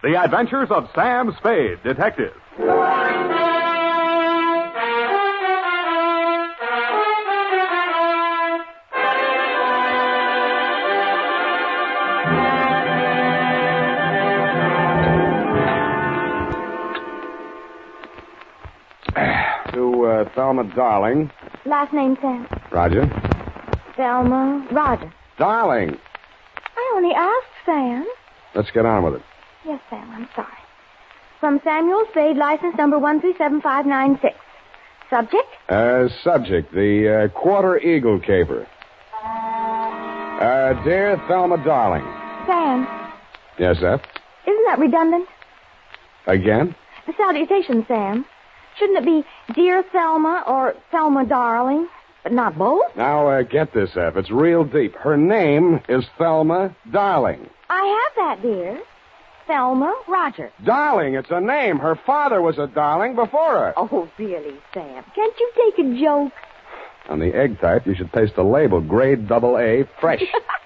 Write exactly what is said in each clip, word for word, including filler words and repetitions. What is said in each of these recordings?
The Adventures of Sam Spade, Detective. To uh, Thelma Darling. Last name, Sam. Roger. Thelma Roger. Darling. I only asked, Sam. Let's get on with it. Yes, Sam, I'm sorry. From Samuel Spade, license number one three seven five nine six. Subject? Uh, subject, the uh, Quarter Eagle caper. Uh, dear Thelma Darling. Sam. Yes, F? Isn't that redundant? Again? The salutation, Sam. Shouldn't it be Dear Thelma or Thelma Darling, but not both? Now, uh, get this, F. It's real deep. Her name is Thelma Darling. I have that, dear. Thelma Roger. Darling, it's a name. Her father was a darling before her. Oh, really, Sam? Can't you take a joke? On the egg type, you should paste a label, grade double A, fresh.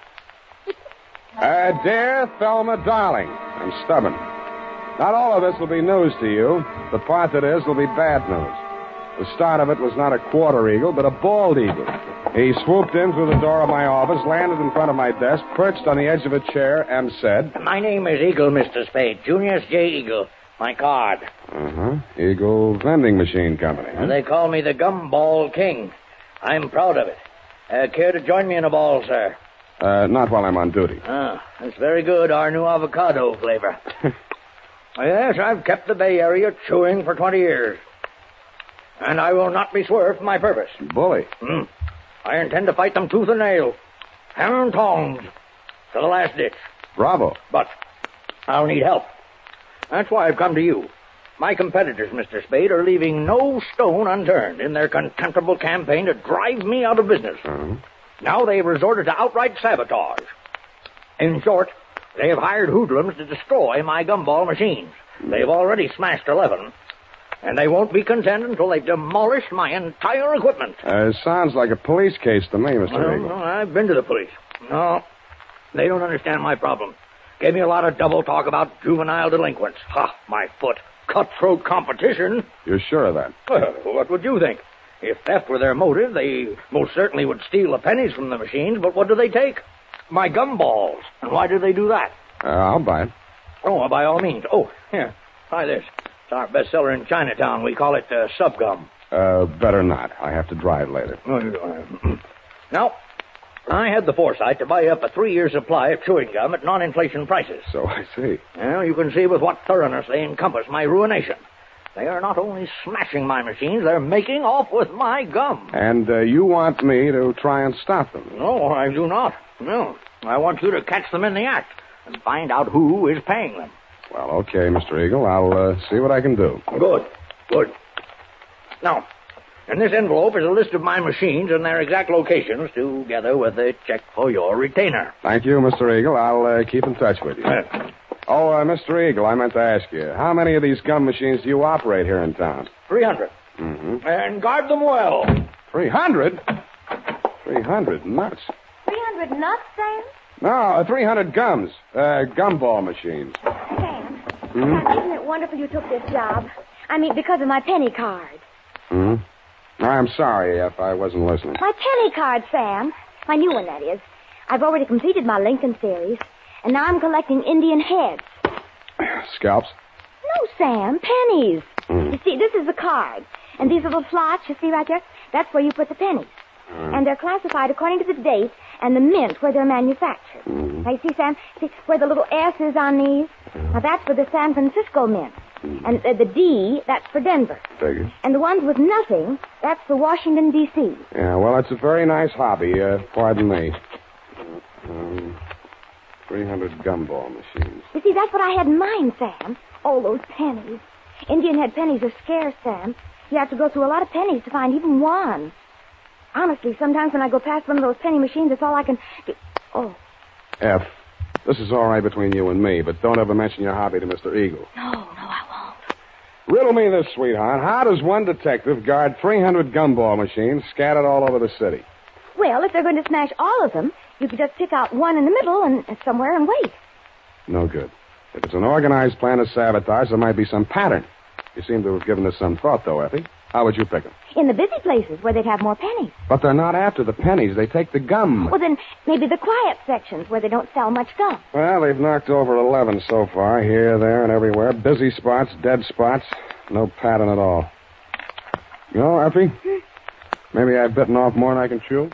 uh, dear Thelma Darling, I'm stubborn. Not all of this will be news to you. The part that is will be bad news. The start of it was not a quarter eagle, but a bald eagle. He swooped in through the door of my office, landed in front of my desk, perched on the edge of a chair, and said... My name is Eagle, Mister Spade. Junius J. Eagle. My card. Uh-huh. Eagle Vending Machine Company. Huh? They call me the Gumball King. I'm proud of it. Uh, care to join me in a ball, sir? Uh, not while I'm on duty. Ah, that's very good. Our new avocado flavor. Yes, I've kept the Bay Area chewing for twenty years. And I will not be swerved from my purpose. Bully. Mm. I intend to fight them tooth and nail. Hammer and tongs. To the last ditch. Bravo. But I'll need help. That's why I've come to you. My competitors, Mister Spade, are leaving no stone unturned in their contemptible campaign to drive me out of business. Uh-huh. Now they've resorted to outright sabotage. In short, they have hired hoodlums to destroy my gumball machines. They've already smashed eleven. And they won't be content until they've demolished my entire equipment. Uh, sounds like a police case to me, Mister Well, Eagle. no, I've been to the police. No, they don't understand my problem. Gave me a lot of double talk about juvenile delinquents. Ha, my foot. Cutthroat competition. You're sure of that? Well, what would you think? If theft were their motive, they most certainly would steal the pennies from the machines, but what do they take? My gumballs. And why do they do that? Uh, I'll buy it. Oh, well, by all means. Oh, here, try this. It's our bestseller in Chinatown. We call it uh, Subgum. Uh, better not. I have to drive later. Now, I had the foresight to buy up a three-year supply of chewing gum at non-inflation prices. So I see. Well, you can see with what thoroughness they encompass my ruination. They are not only smashing my machines, they're making off with my gum. And uh, you want me to try and stop them? No, I do not. No. I want you to catch them in the act and find out who is paying them. Well, okay, Mister Eagle. I'll uh, see what I can do. Good. Good. Now, in this envelope is a list of my machines and their exact locations, together with a check for your retainer. Thank you, Mister Eagle. I'll uh, keep in touch with you. Uh, oh, uh, Mister Eagle, I meant to ask you, how many of these gum machines do you operate here in town? three hundred. Mm-hmm. And guard them well. three hundred? three hundred nuts. three hundred nuts, Sam? No, uh, three hundred gums. Uh, gumball machines. Sam, Hmm? Sam, isn't it wonderful you took this job? I mean, because of my penny card. Hmm? I'm sorry if I wasn't listening. My penny card, Sam. My new one, that is. I've already completed my Lincoln series, and now I'm collecting Indian heads. Scalps? No, Sam, pennies. Mm. You see, this is the card. And these little slots you see right there, that's where you put the pennies. Mm. And they're classified according to the date and the mint where they're manufactured. Mm. Now, you see, Sam, see where the little S is on these? Mm. Now, that's for the San Francisco mint. Mm. And uh, the D, that's for Denver. Figures. And the ones with nothing, that's for Washington, D C Yeah, well, it's a very nice hobby. Uh, pardon me. Um, three hundred gumball machines. You see, that's what I had in mind, Sam. Oh, those pennies. Indian head pennies are scarce, Sam. You have to go through a lot of pennies to find even one. Honestly, sometimes when I go past one of those penny machines, that's all I can do. Oh. F, this is all right between you and me, but don't ever mention your hobby to Mister Eagle. No, no, I won't. Riddle me this, sweetheart. How does one detective guard three hundred gumball machines scattered all over the city? Well, if they're going to smash all of them, you could just pick out one in the middle and uh, somewhere and wait. No good. If it's an organized plan of sabotage, there might be some pattern. You seem to have given this some thought, though, Effie. How would you pick them? In the busy places where they'd have more pennies. But they're not after the pennies. They take the gum. Well, then maybe the quiet sections where they don't sell much gum. Well, they've knocked over eleven so far, here, there, and everywhere. Busy spots, dead spots. No pattern at all. You know, Effie, hmm? maybe I've bitten off more than I can chew.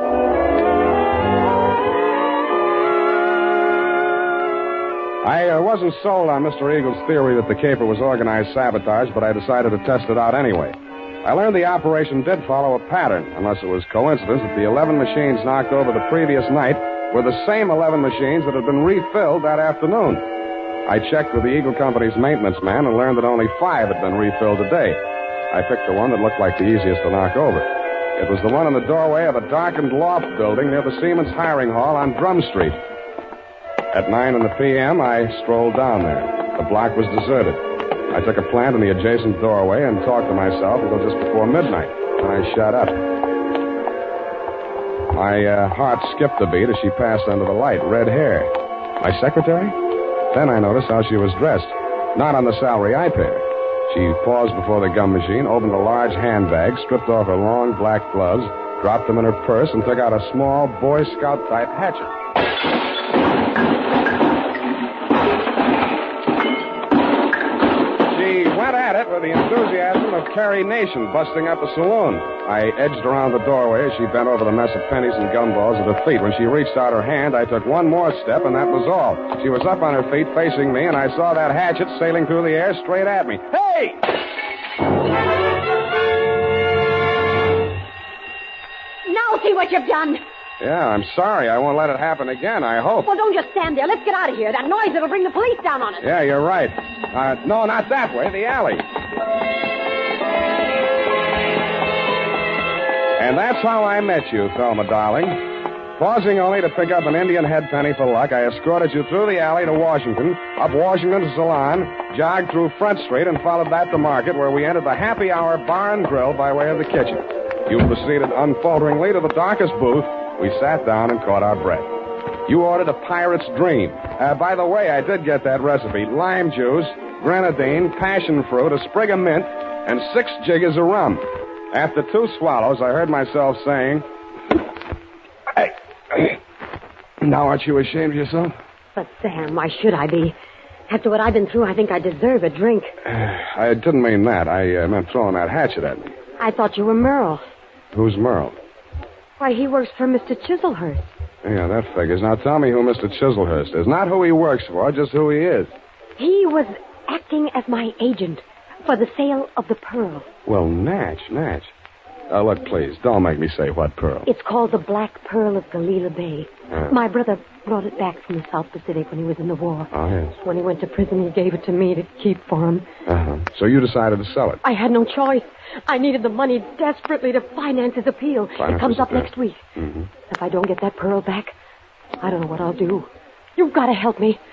I uh, wasn't sold on Mister Eagle's theory that the caper was organized sabotage, but I decided to test it out anyway. I learned the operation did follow a pattern, unless it was coincidence that the eleven machines knocked over the previous night were the same eleven machines that had been refilled that afternoon. I checked with the Eagle Company's maintenance man and learned that only five had been refilled today. I picked the one that looked like the easiest to knock over. It was the one in the doorway of a darkened loft building near the Siemens Hiring Hall on Drum Street. At nine in the p m, I strolled down there. The block was deserted. I took a plant in the adjacent doorway and talked to myself until just before midnight. Then I shut up. My uh, heart skipped a beat as she passed under the light. Red hair. My secretary? Then I noticed how she was dressed. Not on the salary I paid her. She paused before the gum machine, opened a large handbag, stripped off her long black gloves, dropped them in her purse, and took out a small Boy Scout-type hatchet. Went at it with the enthusiasm of Carrie Nation busting up a saloon. I edged around the doorway as she bent over the mess of pennies and gumballs at her feet. When she reached out her hand, I took one more step, and that was all. She was up on her feet facing me, and I saw that hatchet sailing through the air straight at me. Hey! Now see what you've done. Yeah, I'm sorry. I won't let it happen again, I hope. Well, don't just stand there. Let's get out of here. That noise, it'll bring the police down on us. Yeah, you're right. Uh, no, not that way. The alley. And that's how I met you, Thelma, darling. Pausing only to pick up an Indian head penny for luck, I escorted you through the alley to Washington, up Washington to Salon, jogged through Front Street, and followed that to Market, where we entered the Happy Hour Bar and Grill by way of the kitchen. You proceeded unfalteringly to the darkest booth. We sat down and caught our breath. You ordered a pirate's dream. Uh, by the way, I did get that recipe. Lime juice, grenadine, passion fruit, a sprig of mint, and six jiggers of rum. After two swallows, I heard myself saying, hey, now aren't you ashamed of yourself? But, Sam, why should I be? After what I've been through, I think I deserve a drink. I didn't mean that. I uh, meant throwing that hatchet at me. I thought you were Merle. Who's Merle? Why, he works for Mister Chiselhurst. Yeah, that figures. Now tell me who Mister Chiselhurst is. Not who he works for, just who he is. He was acting as my agent for the sale of the pearl. Well, Natch, Natch. Uh, look, please, don't make me say what pearl. It's called the Black Pearl of Galila Bay. Uh. My brother brought it back from the South Pacific when he was in the war. Oh, yes. When he went to prison, he gave it to me to keep for him. Uh-huh. So you decided to sell it? I had no choice. I needed the money desperately to finance his appeal. Finance it comes up appeal. next week. Mm-hmm. If I don't get that pearl back, I don't know what I'll do. You've got to help me.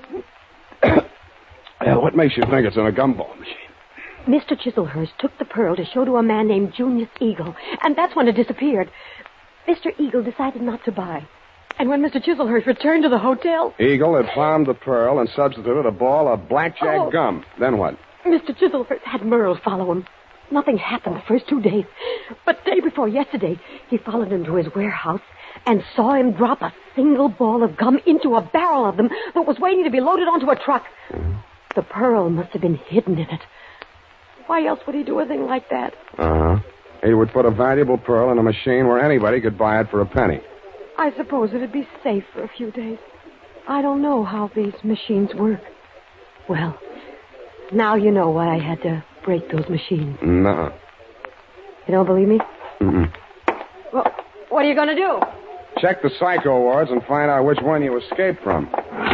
Yeah, what makes you think it's in a gumball machine? Mister Chiselhurst took the pearl to show to a man named Junius Eagle, and that's when it disappeared. Mister Eagle decided not to buy. And when Mister Chiselhurst returned to the hotel... Eagle had found the pearl and substituted a ball of blackjack Oh. gum. Then what? Mister Chiselhurst had Merle follow him. Nothing happened the first two days. But day before yesterday, he followed him to his warehouse and saw him drop a single ball of gum into a barrel of them that was waiting to be loaded onto a truck. Mm-hmm. The pearl must have been hidden in it. Why else would he do a thing like that? Uh-huh. He would put a valuable pearl in a machine where anybody could buy it for a penny. I suppose it'd be safe for a few days. I don't know how these machines work. Well, now you know why I had to break those machines. Nuh-uh. You don't believe me? Mm-mm. Well, what are you going to do? Check the psycho wards and find out which one you escaped from.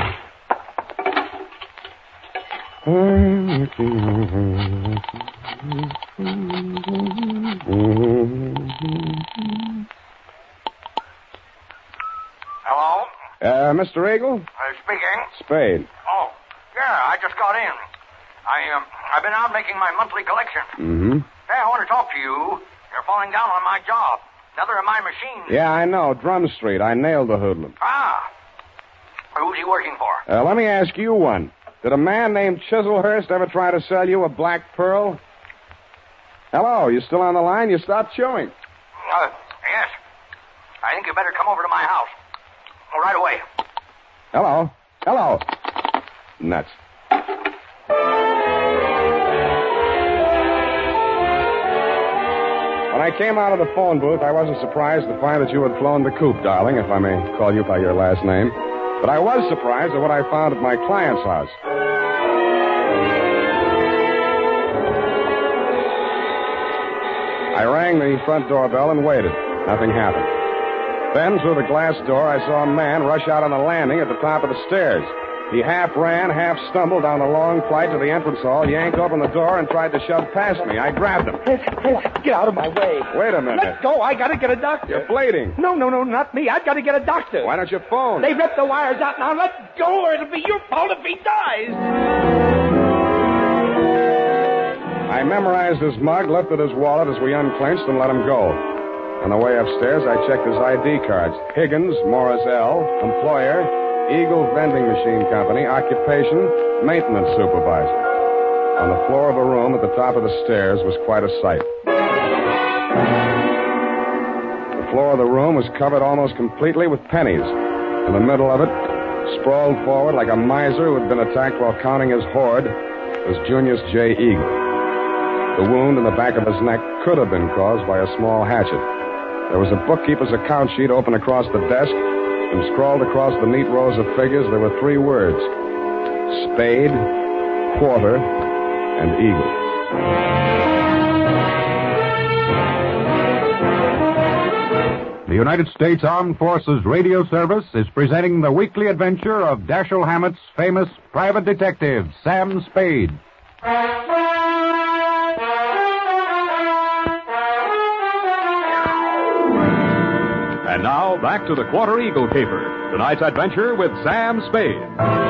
Hello? Uh, Mister Eagle? Uh, speaking. Spade. Oh, yeah, I just got in. I, um, I've been out making my monthly collection. Mm-hmm. Hey, I want to talk to you. You're falling down on my job. Another of my machines. Yeah, I know. Drum Street. I nailed the hoodlum. Ah. Who's he working for? Uh, let me ask you one. Did a man named Chiselhurst ever try to sell you a black pearl? Hello, you still on the line? You stopped chewing. Uh, yes. I think you better come over to my house. Right away. Hello. Hello. Nuts. When I came out of the phone booth, I wasn't surprised to find that you had flown the coop, darling, if I may call you by your last name. But I was surprised at what I found at my client's house. I rang the front doorbell and waited. Nothing happened. Then, through the glass door, I saw a man rush out on the landing at the top of the stairs. He half ran, half stumbled down the long flight to the entrance hall, yanked open the door, and tried to shove past me. I grabbed him. Hey, hey, get out of my way. Wait a minute. Let go. I gotta get a doctor. You're bleeding. No, no, no, not me. I've got to get a doctor. Why don't you phone? They ripped the wires out. Now let go, or it'll be your fault if he dies. I memorized his mug, lifted his wallet as we unclinched, and let him go. On the way upstairs, I checked his I D cards. Higgins, Morris L., employer, Eagle Vending Machine Company, occupation, maintenance supervisor. On the floor of a room at the top of the stairs was quite a sight. The floor of the room was covered almost completely with pennies. In the middle of it, sprawled forward like a miser who had been attacked while counting his hoard, was Junius J. Eagle. The wound in the back of his neck could have been caused by a small hatchet. There was a bookkeeper's account sheet open across the desk, and scrawled across the neat rows of figures there were three words: Spade, Quarter, and Eagle. The United States Armed Forces Radio Service is presenting the weekly adventure of Dashiell Hammett's famous private detective, Sam Spade. And now, back to the Quarter Eagle caper. Tonight's adventure with Sam Spade.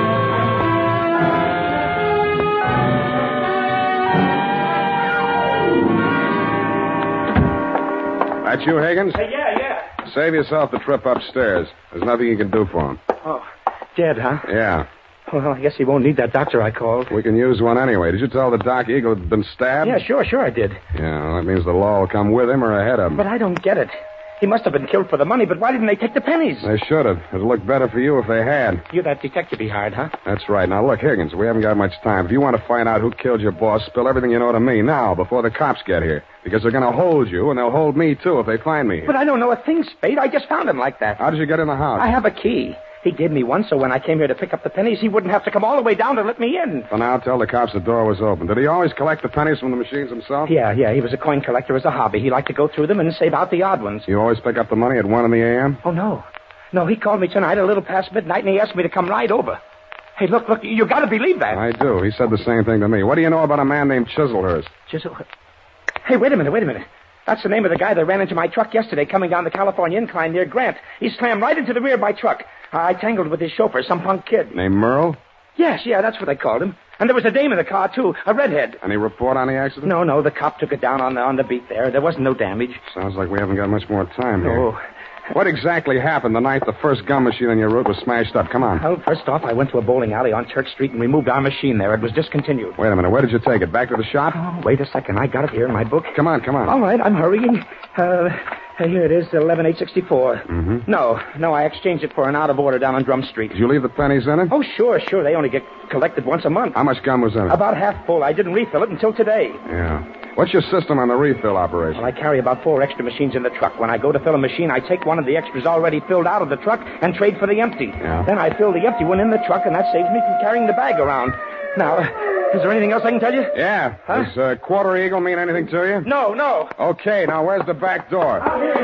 That you, Higgins? Hey, yeah, yeah. Save yourself the trip upstairs. There's nothing you can do for him. Oh, dead, huh? Yeah. Well, I guess he won't need that doctor I called. We can use one anyway. Did you tell the doc Eagle had been stabbed? Yeah, sure, sure I did. Yeah, well, that means the law will come with him or ahead of him. But I don't get it. He must have been killed for the money, but why didn't they take the pennies? They should have. It'd look better for you if they had. You're that detective he hired, huh? That's right. Now, look, Higgins, we haven't got much time. If you want to find out who killed your boss, spill everything you know to me now, before the cops get here. Because they're going to hold you, and they'll hold me, too, if they find me here. But I don't know a thing, Spade. I just found him like that. How did you get in the house? I have a key. He gave me one, so when I came here to pick up the pennies, he wouldn't have to come all the way down to let me in. So now tell the cops the door was open. Did he always collect the pennies from the machines himself? Yeah, yeah. He was a coin collector as a hobby. He liked to go through them and save out the odd ones. You always pick up the money at one in the a m? Oh, no. No, he called me tonight a little past midnight, and he asked me to come right over. Hey, look, look, you got to believe that. I do. He said the same thing to me. What do you know about a man named Chiselhurst? Chisel... Hey, wait a minute, wait a minute. That's the name of the guy that ran into my truck yesterday coming down the California incline near Grant. He slammed right into the rear of my truck. I tangled with his chauffeur, some punk kid. Named Merle? Yes, yeah, that's what they called him. And there was a dame in the car, too, a redhead. Any report on the accident? No, no, the cop took it down on the, on the beat there. There wasn't no damage. Sounds like we haven't got much more time here. Oh. What exactly happened the night the first gum machine on your route was smashed up? Come on. Well, first off, I went to a bowling alley on Church Street and removed our machine there. It was discontinued. Wait a minute. Where did you take it? Back to the shop? Oh, wait a second. I got it here in my book. Come on, come on. All right, I'm hurrying. Uh, here it is, eleven eight sixty-four. Mm-hmm. No, no, I exchanged it for an out-of-order down on Drum Street. Did you leave the pennies in it? Oh, sure, sure. They only get collected once a month. How much gum was in it? About half full. I didn't refill it until today. Yeah. What's your system on the refill operation? Well, I carry about four extra machines in the truck. When I go to fill a machine, I take one of the extras already filled out of the truck and trade for the empty. Yeah. Then I fill the empty one in the truck, and that saves me from carrying the bag around. Now, is there anything else I can tell you? Yeah. Huh? Does uh, Quarter Eagle mean anything to you? No, no. Okay, now where's the back door?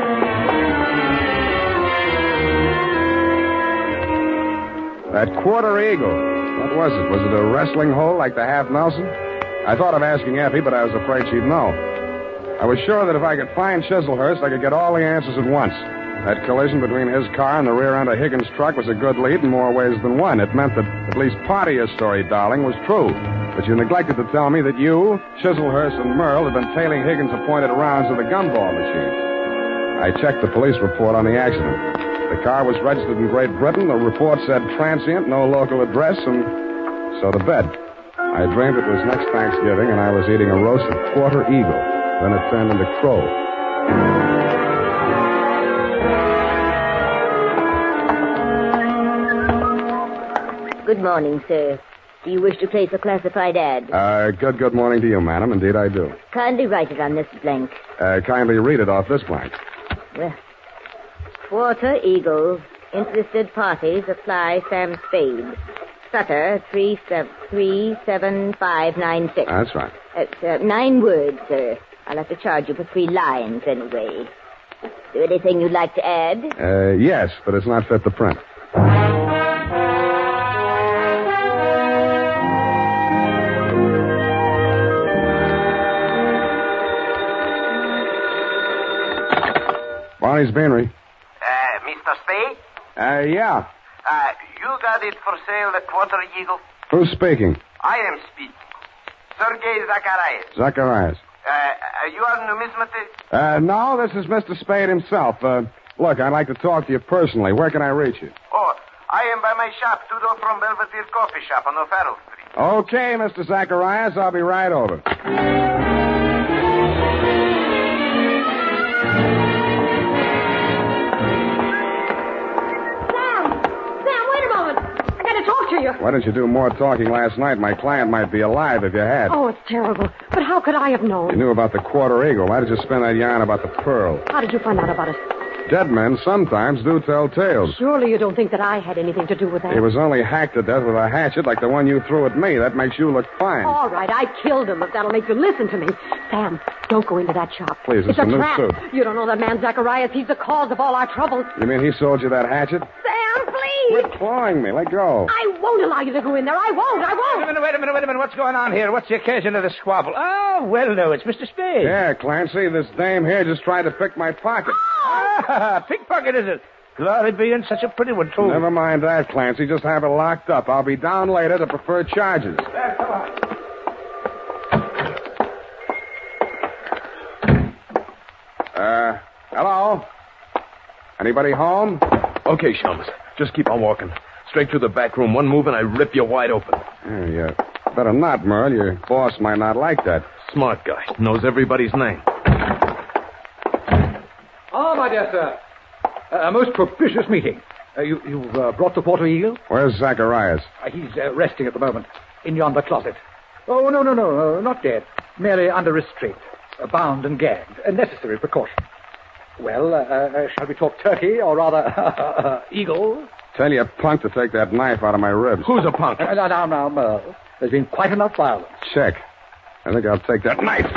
That Quarter Eagle. What was it? Was it a wrestling hole like the Half Nelson? I thought of asking Effie, but I was afraid she'd know. I was sure that if I could find Chiselhurst, I could get all the answers at once. That collision between his car and the rear end of Higgins' truck was a good lead in more ways than one. It meant that at least part of your story, darling, was true. But you neglected to tell me that you, Chiselhurst, and Merle had been tailing Higgins' appointed rounds of the gumball machine. I checked the police report on the accident. The car was registered in Great Britain. The report said transient, no local address, and So to bed. I dreamed it was next Thanksgiving and I was eating a roasted quarter eagle. Then it turned into crow. Good morning, sir. Do you wish to place a classified ad? Uh, good, good morning to you, madam. Indeed, I do. Kindly write it on this blank. Uh, kindly read it off this blank. Well, Quarter Eagle. Interested parties apply Sam Spade. Sutter, three seven three seven five nine six. That's right. It's uh, nine words, sir. I'll have to charge you for three lines anyway. Is there anything you'd like to add? Uh, yes, but it's not fit to print. Barney's Beanery. Uh, Mister Spade? Uh, yeah. Uh, you got it for sale, the Quarter Eagle? Who's speaking? I am speaking. Sergei Zacharias. Zacharias. Uh, uh, you are numismatist? Uh, no, this is Mister Spade himself. Uh, look, I'd like to talk to you personally. Where can I reach you? Oh, I am by my shop, two doors from Belvedere Coffee Shop on O'Farrell Street. Okay, Mister Zacharias, I'll be right over. Talk to you. Why didn't you do more talking last night? My client might be alive if you had. Oh, it's terrible. But how could I have known? You knew about the Quarter Eagle. Why did you spin that yarn about the pearl? How did you find out about it? Dead men sometimes do tell tales. Surely you don't think that I had anything to do with that. He was only hacked to death with a hatchet like the one you threw at me. That makes you look fine. All right, I killed him, if that'll make you listen to me. Sam, don't go into that shop. Please, it's, it's a, a new trap. suit. You don't know that man Zacharias. He's the cause of all our troubles. You mean he sold you that hatchet? Sam, please! Quit clawing me. Let go. I won't allow you to go in there. I won't. I won't. Wait a minute, wait a minute, wait a minute. What's going on here? What's the occasion of the squabble? Oh, well, no, it's Mister Spade. Yeah, Clancy, this dame here just tried to pick my pocket. Ah, pickpocket, is it? Glory be in such a pretty one, too. Never mind that, Clancy. Just have it locked up. I'll be down later to prefer charges. There, come on. Uh, hello? Anybody home? Okay, Shums. Just keep on walking. Straight through the back room. One move and I rip you wide open. Yeah, yeah. Better not, Merle. Your boss might not like that. Smart guy. Knows everybody's name. Ah, my dear sir. A most propitious meeting. Uh, you, you've uh, brought the Quarter Eagle? Where's Zacharias? Uh, he's uh, resting at the moment in yonder closet. Oh, no, no, no, no, not dead. Merely under restraint. Uh, bound and gagged. A necessary precaution. Well, uh, uh, shall we talk turkey, or rather, eagle? Tell your punk to take that knife out of my ribs. Who's a punk? Uh, now, now, now, Merle. There's been quite enough violence. Check. I think I'll take that knife.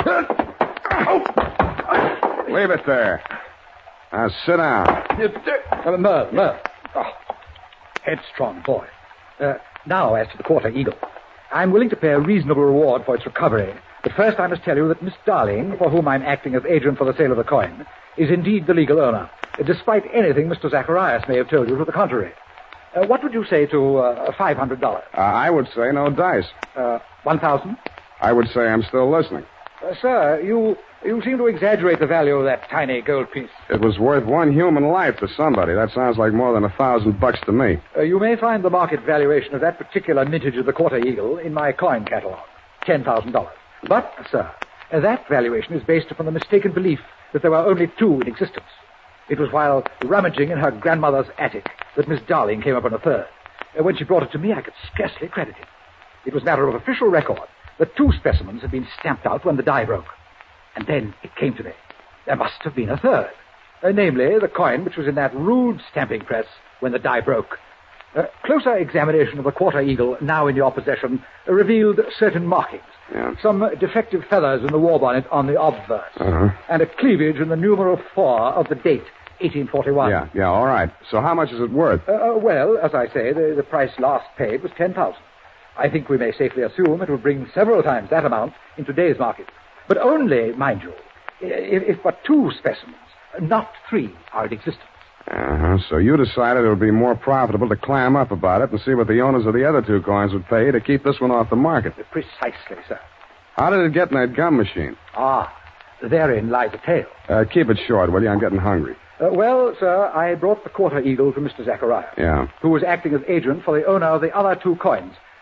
Leave it there. Now, sit down. Uh, Merle, Merle. Oh, headstrong boy. Uh, now, as to the Quarter Eagle. I'm willing to pay a reasonable reward for its recovery. But first I must tell you that Miss Darling, for whom I'm acting as agent for the sale of the coin, is indeed the legal owner, despite anything Mister Zacharias may have told you to the contrary. Uh, what would you say to uh, five hundred dollars? Uh, I would say no dice. Uh, one thousand? I would say I'm still listening. Uh, sir, you you seem to exaggerate the value of that tiny gold piece. It was worth one human life to somebody. That sounds like more than a thousand bucks to me. Uh, you may find the market valuation of that particular mintage of the Quarter Eagle in my coin catalog. ten thousand dollars. But, sir, uh, that valuation is based upon the mistaken belief that there were only two in existence. It was while rummaging in her grandmother's attic that Miss Darling came upon a third. Uh, when she brought it to me, I could scarcely credit it. It was matter of official record that two specimens had been stamped out when the die broke. And then it came to me. There must have been a third. Uh, namely, the coin which was in that rude stamping press when the die broke. Uh, closer examination of the Quarter Eagle, now in your possession, uh, revealed certain markings. Yeah. Some defective feathers in the war bonnet on the obverse. Uh-huh. And a cleavage in the numeral four of the date, eighteen forty-one. Yeah, yeah, all right. So how much is it worth? Uh, uh, well, as I say, the, the price last paid was ten thousand dollars. I think we may safely assume it will bring several times that amount in today's market. But only, mind you, if, if but two specimens, not three, are in existence. Uh-huh. So you decided it would be more profitable to clam up about it and see what the owners of the other two coins would pay to keep this one off the market. Precisely, sir. How did it get in that gum machine? Ah, therein lies the tale. Uh, keep it short, will you? I'm getting hungry. Uh, well, sir, I brought the Quarter Eagle to Mister Zacharias. Yeah. Who was acting as agent for the owner of the other two coins,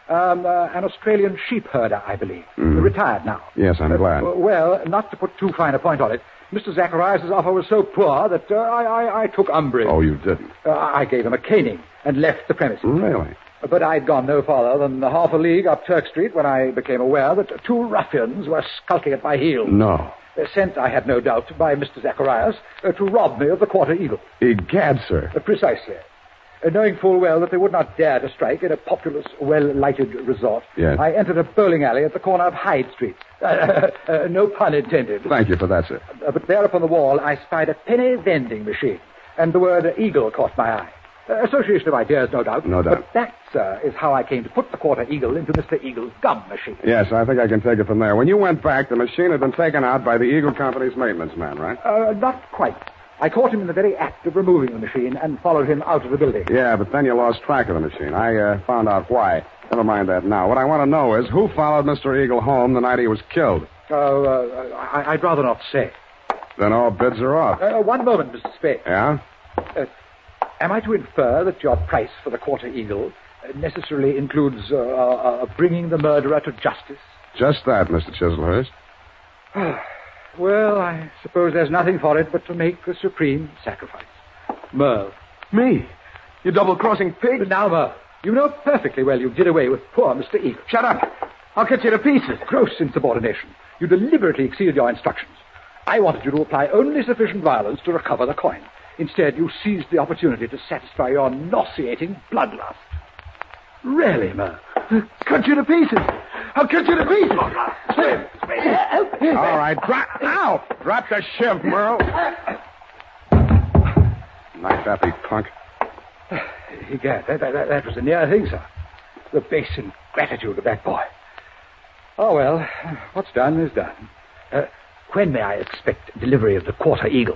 Um, uh, an Australian sheep herder, I believe. Mm. Retired now. Yes, I'm glad. Uh, well, not to put too fine a point on it, Mister Zacharias' offer was so poor that uh, I, I, I took umbrage. Oh, you didn't? Uh, I gave him a caning and left the premises. Really? But I'd gone no farther than half a league up Turk Street when I became aware that two ruffians were skulking at my heels. No. Uh, sent, I had no doubt, by Mister Zacharias uh, to rob me of the Quarter Eagle. Egad, sir. Uh, precisely. Uh, knowing full well that they would not dare to strike in a populous, well-lighted resort, yes. I entered a bowling alley at the corner of Hyde Street. Uh, uh, no pun intended. Thank you for that, sir. Uh, but there upon the wall, I spied a penny vending machine, and the word Eagle caught my eye. Uh, association of ideas, no doubt. No doubt. But that, sir, is how I came to put the Quarter Eagle into Mister Eagle's gum machine. Yes, I think I can take it from there. When you went back, the machine had been taken out by the Eagle Company's maintenance man, right? Uh, not quite. I caught him in the very act of removing the machine and followed him out of the building. Yeah, but then you lost track of the machine. I uh, found out why. Never mind that now. What I want to know is who followed Mister Eagle home the night he was killed? Oh, uh, I- I'd rather not say. Then all bids are off. Uh, one moment, Mister Spade. Yeah? Uh, am I to infer that your price for the Quarter Eagle uh, necessarily includes uh, uh, bringing the murderer to justice? Just that, Mister Chislehurst. Well, I suppose there's nothing for it but to make the supreme sacrifice. Merle. Me? You double-crossing pig? Now, Merle, you know perfectly well you did away with poor Mister Eagle. Shut up. I'll cut you to pieces. Gross insubordination. You deliberately exceeded your instructions. I wanted you to apply only sufficient violence to recover the coin. Instead, you seized the opportunity to satisfy your nauseating bloodlust. Really, Merle? Cut you to pieces. I'll cut you to pieces. Swim. All right, drop. Ow! Drop the shiv, Merle. Nice happy punk. Egad, that, that, that was a near thing, sir. The base ingratitude of that boy. Oh, well, what's done is done. Uh, when may I expect delivery of the Quarter Eagle?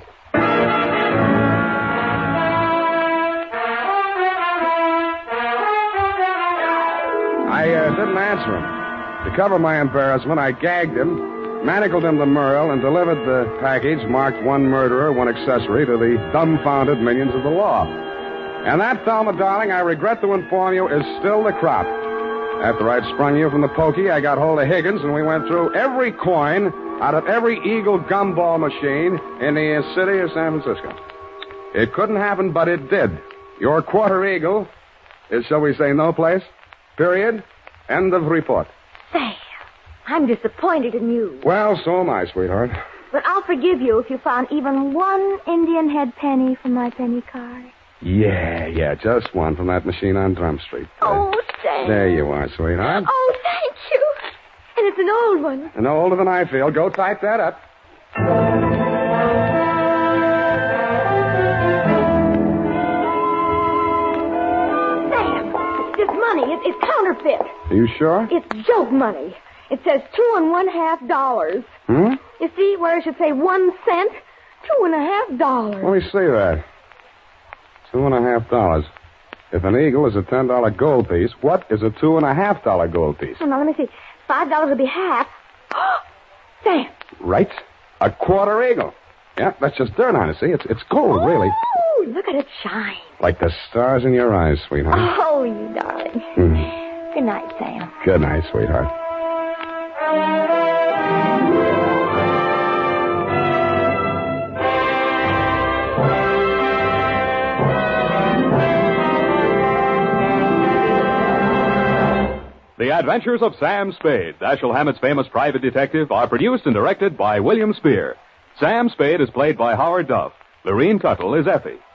I uh, didn't answer him. To cover my embarrassment, I gagged him, manacled him to Merle, and delivered the package marked one murderer, one accessory to the dumbfounded minions of the law. And that, Thelma, darling, I regret to inform you, is still the crop. After I'd sprung you from the pokey, I got hold of Higgins, and we went through every coin out of every Eagle gumball machine in the city of San Francisco. It couldn't happen, but it did. Your Quarter Eagle is, shall we say, no place. Period. End of report. Sam, I'm disappointed in you. Well, so am I, sweetheart. But I'll forgive you if you found even one Indian head penny from my penny card. Yeah, yeah, just one from that machine on Drum Street. Oh, Sam. There you are, sweetheart. Oh, thank you. And it's an old one. And no older than I feel. Go type that up. Sam, this money is it's counterfeit. Are you sure? It's joke money. It says two and one half dollars. Hmm? You see where it should say one cent? Two and a half dollars. Let me see that. Two and a half dollars. If an eagle is a ten dollar gold piece, what is a two and a half dollar gold piece? Oh, now, let me see. Five dollars would be half. Sam. Right. A quarter eagle. Yeah, that's just dirt on it, see? It's, it's gold, oh, really. Oh, look at it shine. Like the stars in your eyes, sweetheart. Oh, you darling. Mm. Good night, Sam. Good night, sweetheart. The Adventures of Sam Spade, Dashiell Hammett's famous private detective, are produced and directed by William Spear. Sam Spade is played by Howard Duff. Lorene Tuttle is Effie.